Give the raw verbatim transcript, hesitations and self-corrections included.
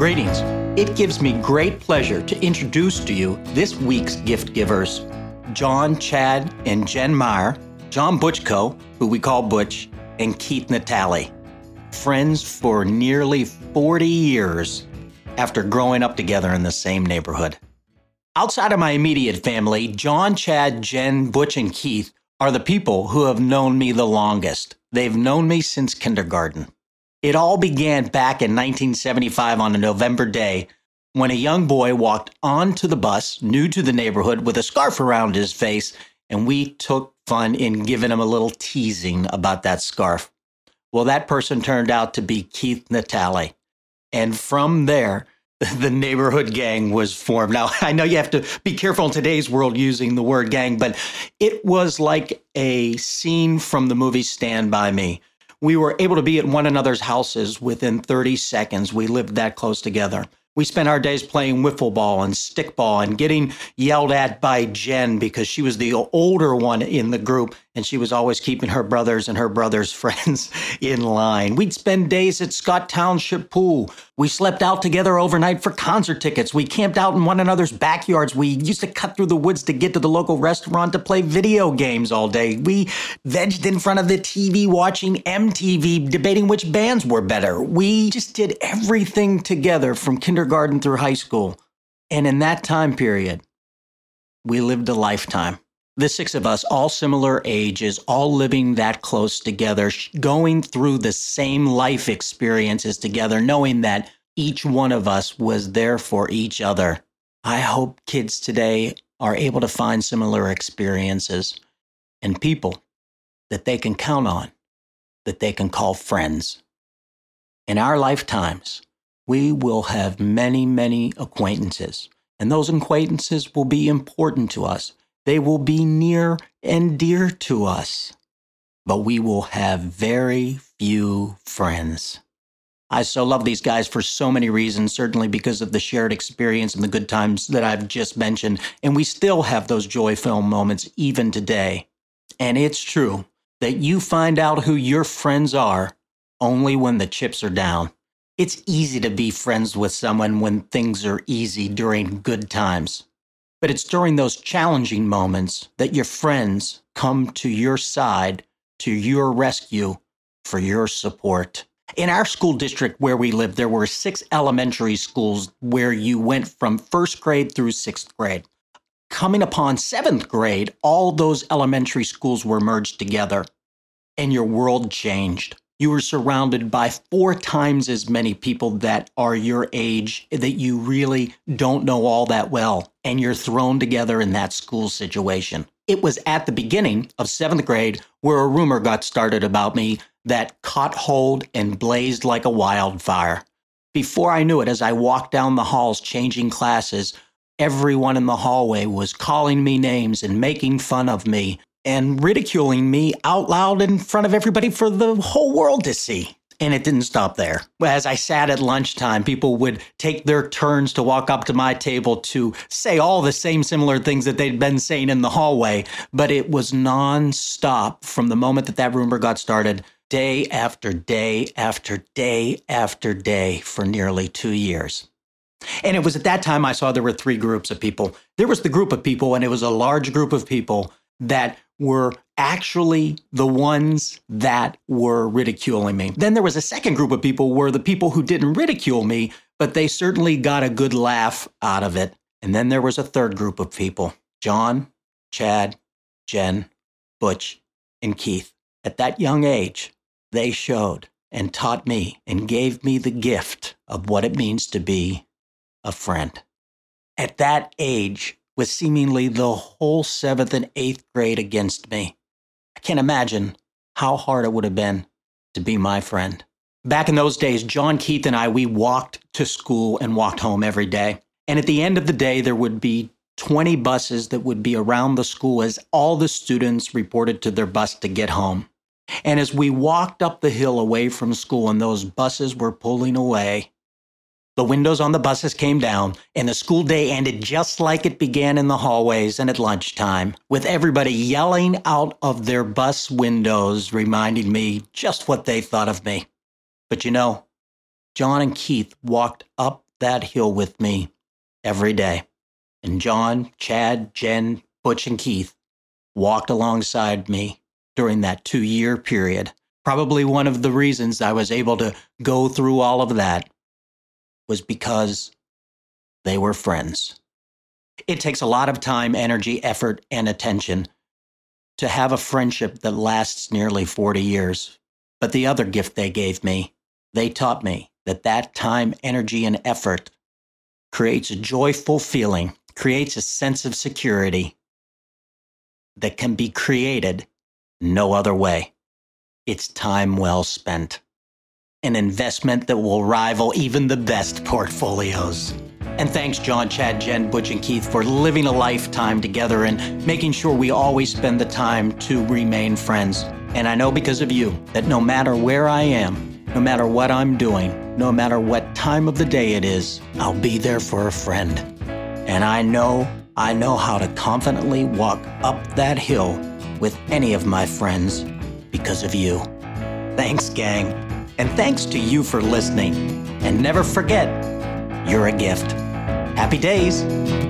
Greetings. It gives me great pleasure to introduce to you this week's gift givers, John, Chad, and Jen Meyer, John Butchko, who we call Butch, and Keith Natale. Friends for nearly forty years after growing up together in the same neighborhood. Outside of my immediate family, John, Chad, Jen, Butch, and Keith are the people who have known me the longest. They've known me since kindergarten. It all began back in nineteen seventy-five on a November day when a young boy walked onto the bus, new to the neighborhood, with a scarf around his face, and we took fun in giving him a little teasing about that scarf. Well, that person turned out to be Keith Natale. And from there, the neighborhood gang was formed. Now, I know you have to be careful in today's world using the word gang, but it was like a scene from the movie Stand By Me. We were able to be at one another's houses within thirty seconds. We lived that close together. We spent our days playing wiffle ball and stickball and getting yelled at by Jen because she was the older one in the group and she was always keeping her brothers and her brothers' friends in line. We'd spend days at Scott Township Pool. We slept out together overnight for concert tickets. We camped out in one another's backyards. We used to cut through the woods to get to the local restaurant to play video games all day. We vegged in front of the T V watching M T V, debating which bands were better. We just did everything together from kindergarten through high school. And in that time period, we lived a lifetime. The six of us, all similar ages, all living that close together, going through the same life experiences together, knowing that each one of us was there for each other. I hope kids today are able to find similar experiences and people that they can count on, that they can call friends. In our lifetimes, we will have many, many acquaintances, and those acquaintances will be important to us. They will be near and dear to us, but we will have very few friends. I so love these guys for so many reasons, certainly because of the shared experience and the good times that I've just mentioned, and we still have those joy-filled moments even today. And it's true that you find out who your friends are only when the chips are down. It's easy to be friends with someone when things are easy during good times. But it's during those challenging moments that your friends come to your side, to your rescue, for your support. In our school district where we lived, there were six elementary schools where you went from first grade through sixth grade. Coming upon seventh grade, all those elementary schools were merged together, and your world changed. You were surrounded by four times as many people that are your age that you really don't know all that well, and you're thrown together in that school situation. It was at the beginning of seventh grade where a rumor got started about me that caught hold and blazed like a wildfire. Before I knew it, as I walked down the halls changing classes, everyone in the hallway was calling me names and making fun of me and ridiculing me out loud in front of everybody for the whole world to see. And it didn't stop there. As I sat at lunchtime, people would take their turns to walk up to my table to say all the same similar things that they'd been saying in the hallway. But it was nonstop from the moment that that rumor got started, day after day after day after day for nearly two years. And it was at that time I saw there were three groups of people. There was the group of people, and it was a large group of people that were actually the ones that were ridiculing me. Then there was a second group of people where the people who didn't ridicule me, but they certainly got a good laugh out of it. And then there was a third group of people, John, Chad, Jen, Butch, and Keith. At that young age, they showed and taught me and gave me the gift of what it means to be a friend. At that age, with seemingly the whole seventh and eighth grade against me, I can't imagine how hard it would have been to be my friend. Back in those days, John, Keith, and I, we walked to school and walked home every day. And at the end of the day, there would be twenty buses that would be around the school as all the students reported to their bus to get home. And as we walked up the hill away from school and those buses were pulling away, the windows on the buses came down, and the school day ended just like it began in the hallways and at lunchtime, with everybody yelling out of their bus windows, reminding me just what they thought of me. But you know, John and Keith walked up that hill with me every day. And John, Chad, Jen, Butch, and Keith walked alongside me during that two-year period. Probably one of the reasons I was able to go through all of that was because they were friends. It takes a lot of time, energy, effort, and attention to have a friendship that lasts nearly forty years. But the other gift they gave me, they taught me that that time, energy, and effort creates a joyful feeling, creates a sense of security that can be created no other way. It's time well spent. An investment that will rival even the best portfolios. And thanks, John, Chad, Jen, Butch, and Keith, for living a lifetime together and making sure we always spend the time to remain friends. And I know because of you that no matter where I am, no matter what I'm doing, no matter what time of the day it is, I'll be there for a friend. And I know, I know how to confidently walk up that hill with any of my friends because of you. Thanks, gang. And thanks to you for listening. And never forget, you're a gift. Happy days.